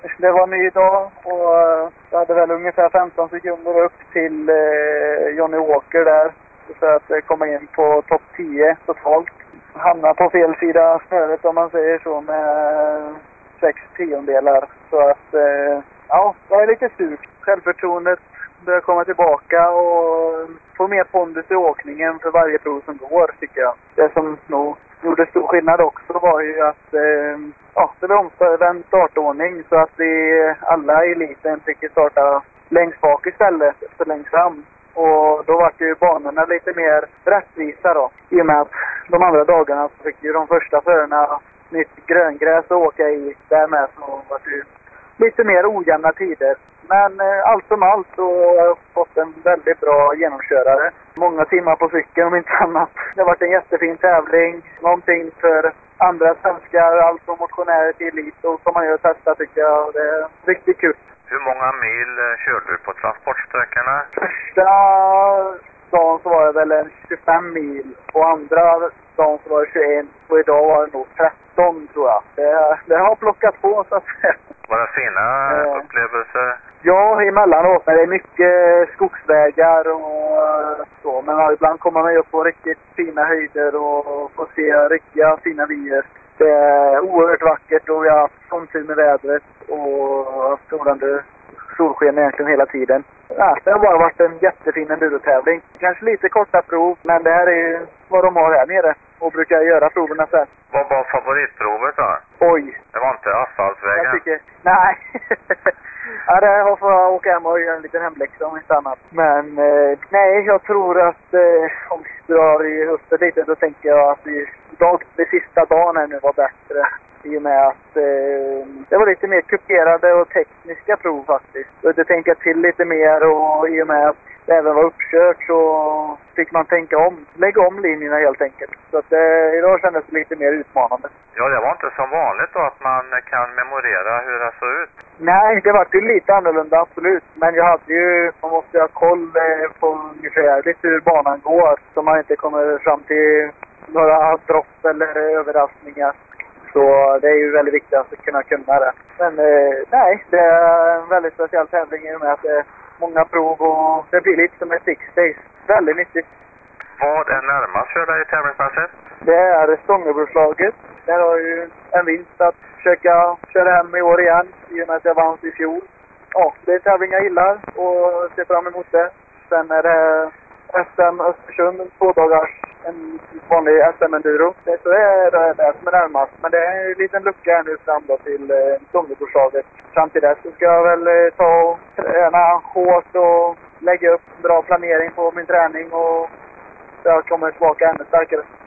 Det var en ny dag och jag hade väl ungefär 15 sekunder upp till Johnny Walker där för att komma in på topp 10 totalt. Hamna på fel sida snöret om man säger så med 6/10. Så att ja, jag är lite stuk. Självförtroendet börjar komma tillbaka och få mer pondus i åkningen för varje prov som går, tycker jag. Det som nog gjorde stor skillnad också var ju att det var omvänd startordning så att vi alla i eliten fick starta längst bak istället för längst fram. Och då var det ju banorna lite mer rättvisa då. I och med att de andra dagarna så fick ju de första förarna nytt gröngräs att åka i. Därmed så var det ju lite mer ojämna tider. Men allt som allt så har jag fått en väldigt bra genomkörare. Många timmar på cykeln om inte annat. Det har varit en jättefin tävling. Någonting för andra svenskar, allt från motionärer till elit. Och som man gör testa tycker jag. Det är riktigt kul. Hur många mil körde du på transportsträckorna? Första dagen så var det väl en 25 mil. Och andra dagen så var det 21. Och idag var det nog 13 tror jag. Det har plockat på så att säga. Var det fina upplevelser? Ja, emellanåt när det är mycket skogsvägar och så. Men ibland kommer man upp på riktigt fina höjder och får se riktiga fina vyer. Det är oerhört vackert och vi har haft somtid med vädret och haft strålande solsken egentligen hela tiden. Ja, det har bara varit en jättefin endurotävling. Kanske lite korta prov, men det här är ju vad de har här nere och brukar göra proverna sen. Vad var favoritprovet då? Oj. Det var inte asfaltsvägen? Nej. Ja, det har får jag åka hem och göra en liten hemläxa om inte annat. Men nej, jag tror att om vi drar i höstet lite då tänker jag att det sista dagen här nu var bättre. I och med att det var lite mer kuperade och tekniska prov faktiskt. Så det tänker till lite mer och i och med att det även var uppkört så fick man lägga om linjerna helt enkelt. Så att idag kändes det lite mer utmanande. Ja, det var inte som vanligt då att man kan memorera hur det såg ut. Nej, det var ju lite annorlunda absolut. Men man måste ha koll på ungefär hur banan går. Så man inte kommer fram till några dropp eller överraskningar. Så det är ju väldigt viktigt att kunna det. Men nej, det är en väldigt speciell tävling i och med att det är många prov och det blir lite som ett six days. Väldigt nyttigt. Vad är närmast för dig tävlingsmässigt? Det är Stångebroslaget. Där har ju en vinst att försöka köra hem i år igen i och med att jag vann i fjol. Ja, det är tävling jag gillar och ser fram emot det. Sen är det SM Östersund, 2 dagars, en vanlig SM-enduro. Så är det som är närmast. Men det är en liten lucka här nu fram då till Stångebroslaget. Fram till dess så ska jag väl ta och träna hårt och lägga upp bra planering på min träning och jag kommer tillbaka ännu starkare.